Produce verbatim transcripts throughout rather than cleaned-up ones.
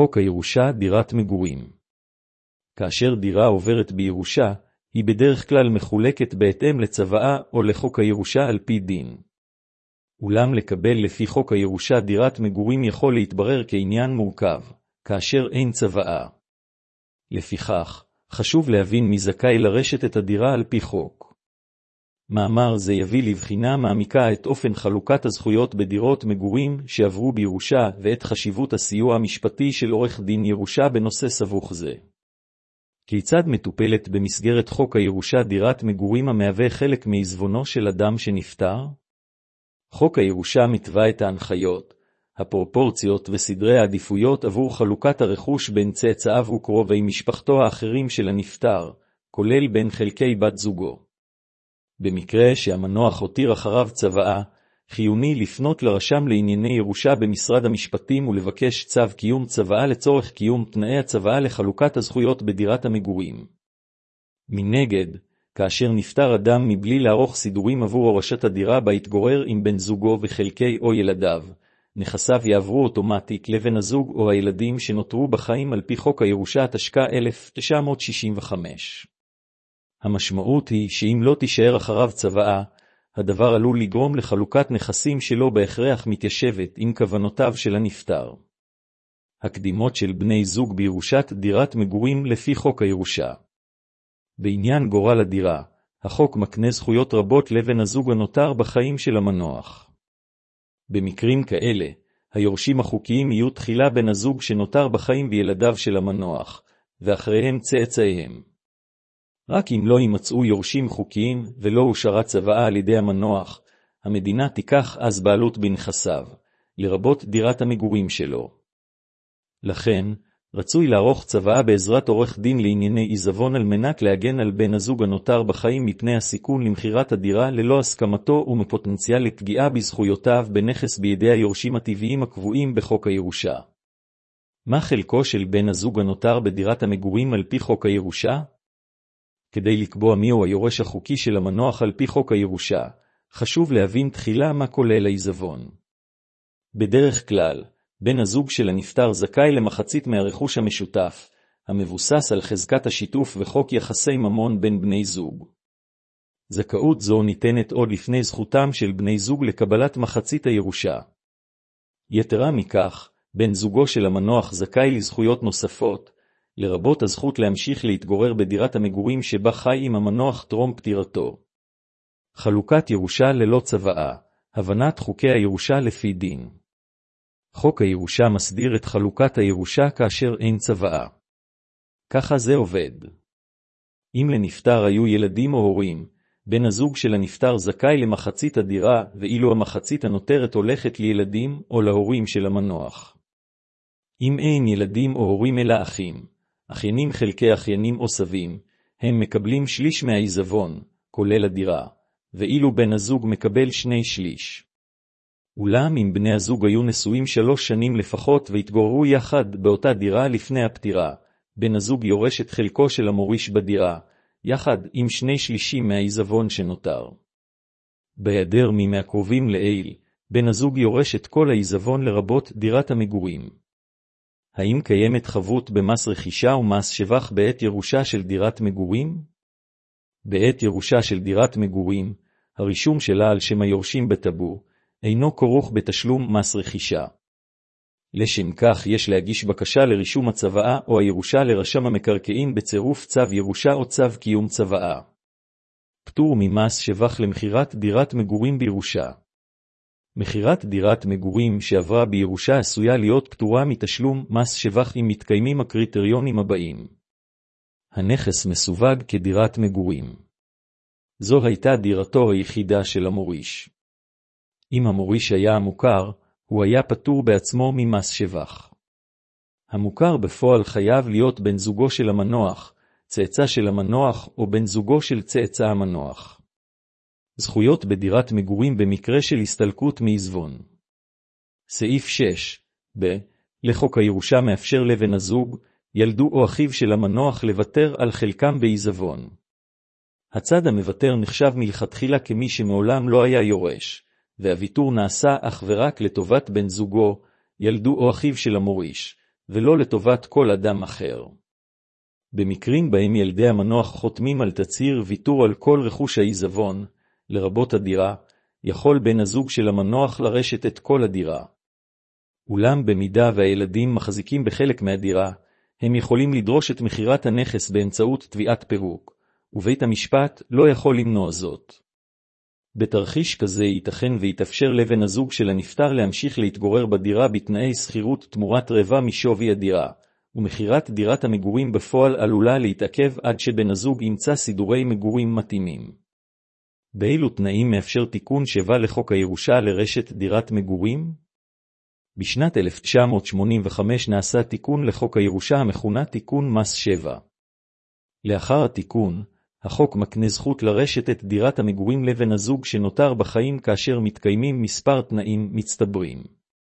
חוק הירושה דירת מגורים. כאשר דירה עוברת בירושה, היא בדרך כלל מחולקת בהתאם לצוואה או לחוק הירושה על פי דין. אולם לקבל לפי חוק הירושה דירת מגורים יכול להתברר כעניין מורכב, כאשר אין צוואה. לפיכך, חשוב להבין מי זכאי לרשת את הדירה על פי חוק. מאמר זה יביא לבחינה מעמיקה את אופן חלוקת הזכויות בדירות מגורים שעברו בירושה ואת חשיבות הסיוע המשפטי של עורך דין ירושה בנושא סבוך זה. כיצד מטופלת במסגרת חוק הירושה דירת מגורים המהווה חלק מעיזבונו של אדם שנפטר? חוק הירושה מתווה את ההנחיות, הפרופורציות וסדרי העדיפויות עבור חלוקת הרכוש בין צאצאיו וקרובי משפחתו האחרים של הנפטר, כולל בין חלקי בת זוגו. במקרה שהמנוח הותיר אחריו צוואה, חיוני לפנות לרשם לענייני ירושה במשרד המשפטים ולבקש צו קיום צוואה לצורך קיום תנאי הצוואה לחלוקת הזכויות בדירת המגורים. מנגד, כאשר נפטר אדם מבלי לערוך סידורים עבור הורשת הדירה בה התגורר עם בן זוגו וחלקי או ילדיו, נכסיו יעברו אוטומטית לבן הזוג או הילדים שנותרו בחיים על פי חוק הירושה התשכ"ה אלף תשע מאות שישים וחמש. המשמעות היא שאם לא תישאר אחריו צוואה, הדבר עלול לגרום לחלוקת נכסים שלא בהכרח מתיישבת עם כוונותיו של הנפטר. הקדימות של בני זוג בירושת דירת מגורים לפי חוק הירושה. בעניין גורל הדירה, החוק מקנה זכויות רבות לבן הזוג הנותר בחיים של המנוח. במקרים כאלה, היורשים החוקיים יהיו תחילה בן הזוג שנותר בחיים וילדיו של המנוח, ואחריהם צאצאיהם. רק אם לא יימצאו יורשים חוקיים ולא אושרה צוואה על ידי המנוח, המדינה תיקח אז בעלות בנכסיו, לרבות דירת המגורים שלו. לכן, רצוי לערוך צוואה בעזרת עורך דין לענייני עיזבון על מנת להגן על בן הזוג הנותר בחיים מפני הסיכון למכירת הדירה ללא הסכמתו ומפוטנציאל לפגיעה בזכויותיו בנכס בידי היורשים הטבעיים הקבועים בחוק הירושה. מה חלקו של בן הזוג הנותר בדירת המגורים על פי חוק הירושה? כדי לקבוע מיהו היורש החוקי של המנוח על פי חוק הירושה, חשוב להבין תחילה מה כולל העיזבון. בדרך כלל, בן הזוג של הנפטר זכאי למחצית מהרכוש המשותף, המבוסס על חזקת השיתוף וחוק יחסי ממון בין בני זוג. זכאות זו ניתנת עוד לפני זכותם של בני זוג לקבלת מחצית הירושה. יתרה מכך, בן זוגו של המנוח זכאי לזכויות נוספות, לרבות הזכות להמשיך להתגורר בדירת המגורים שבה חי עם המנוח טרום פטירתו. חלוקת ירושה ללא צוואה, הבנת חוקי הירושה לפי דין. חוק הירושה מסדיר את חלוקת הירושה כאשר אין צוואה. ככה זה עובד. אם לנפטר היו ילדים או הורים, בן הזוג של הנפטר זכאי למחצית הדירה, ואילו המחצית הנותרת הולכת לילדים או להורים של המנוח. אם אין ילדים או הורים אלא אחים, אחיינים חלקי אחיינים או סבים, הם מקבלים שליש מהעיזבון, כולל הדירה, ואילו בן הזוג מקבל שני שליש. אולם אם בני הזוג היו נשואים שלוש שנים לפחות והתגוררו יחד באותה דירה לפני הפטירה, בן הזוג יורש את חלקו של המוריש בדירה, יחד עם שני שלישים מהעיזבון שנותר. בהיעדר מי מהקרובים לעיל, בן הזוג יורש את כל העיזבון לרבות דירת המגורים. האם קיימת חבות במס רכישה ומס שבח בעת ירושה של דירת מגורים? בעת ירושה של דירת מגורים, הרישום שלה על שם היורשים בטאבו, אינו כרוך בתשלום מס רכישה. לשם כך יש להגיש בקשה לרישום הצוואה או הירושה לרשם המקרקעין בצירוף צו ירושה או צו קיום צוואה. פטור ממס שבח למכירת דירת מגורים בירושה. מכירת דירת מגורים שעברה בירושה עשויה להיות פטורה מתשלום מס שבח אם מתקיימים הקריטריונים הבאים. הנכס מסווג כדירת מגורים. זו הייתה דירתו היחידה של המוריש. אם המוריש היה המוכר, הוא היה פטור בעצמו ממס שבח. המוכר בפועל חייב להיות בן זוגו של המנוח, צאצא של המנוח או בן זוגו של צאצא המנוח. זכויות בדירת מגורים במקרה של הסתלקות מעיזבון. סעיף שש ב. לחוק הירושה מאפשר לבן הזוג, ילדו או אחיו של המנוח לוותר על חלקם בעיזבון. הצד המוותר נחשב מלכתחילה כמי שמעולם לא היה יורש, והוויתור נעשה אך ורק לטובת בן זוגו, ילדו או אחיו של המוריש, ולא לטובת כל אדם אחר. במקרים בהם ילדי המנוח חותמים על תצהיר ויתור על כל רכוש העיזבון, לרבות הדירה, יכול בן הזוג של המנוח לרשת את כל הדירה. אולם במידה והילדים מחזיקים בחלק מהדירה, הם יכולים לדרוש את מחירת הנכס באמצעות תביעת פירוק, ובית המשפט לא יכול למנוע זאת. בתרחיש כזה ייתכן ויתאפשר לבן הזוג של הנפטר להמשיך להתגורר בדירה בתנאי שכירות תמורת רבע משווי הדירה, ומחירת דירת המגורים בפועל עלולה להתעכב עד שבן הזוג ימצא סידורי מגורים מתאימים. באילו תנאים מאפשר תיקון שבע לחוק הירושה לרשת דירת מגורים? בשנת אלף תשע מאות שמונים וחמש נעשה תיקון לחוק הירושה המכונה תיקון מס שבע. לאחר התיקון, החוק מקנה זכות לרשת את דירת המגורים לבן הזוג שנותר בחיים כאשר מתקיימים מספר תנאים מצטברים.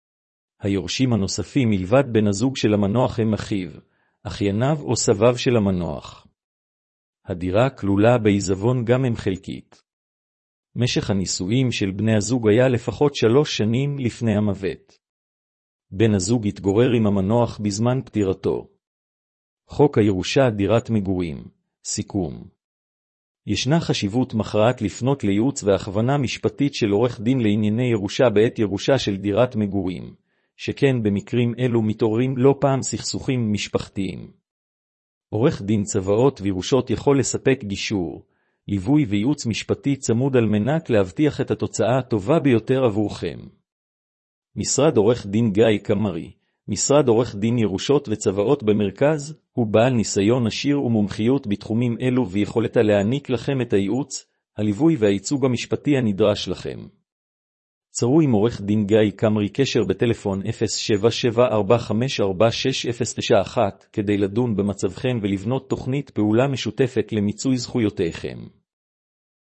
היורשים הנוספים מלבד בן הזוג של המנוח הם אחיו, אחייניו או סביו של המנוח. הדירה כלולה בעיזבון גם אם חלקית. משך הנישואים של בני הזוג היה לפחות שלוש שנים לפני המוות. בן הזוג התגורר עם המנוח בזמן פטירתו. חוק הירושה דירת מגורים. סיכום. ישנה חשיבות מכרעת לפנות לייעוץ והכוונה משפטית של עורך דין לענייני ירושה בעת ירושה של דירת מגורים, שכן במקרים אלו מתעוררים לא פעם סכסוכים משפחתיים. עורך דין צוואות וירושות יכול לספק גישור, ליווי וייעוץ משפטי צמוד על מנת להבטיח את התוצאה הטובה ביותר עבורכם. משרד עורך דין גיא קמרי, משרד עורך דין ירושות וצוואות במרכז, הוא בעל ניסיון עשיר ומומחיות בתחומים אלו ויכולתה להעניק לכם את הייעוץ, הליווי והייצוג המשפטי הנדרש לכם. צרו עם עורך דין גיא קמרי קשר בטלפון אפס שבע שבע ארבע חמש ארבע שש אפס תשע אחת כדי לדון במצבכם ולבנות תוכנית פעולה משותפת למיצוי זכויותיכם.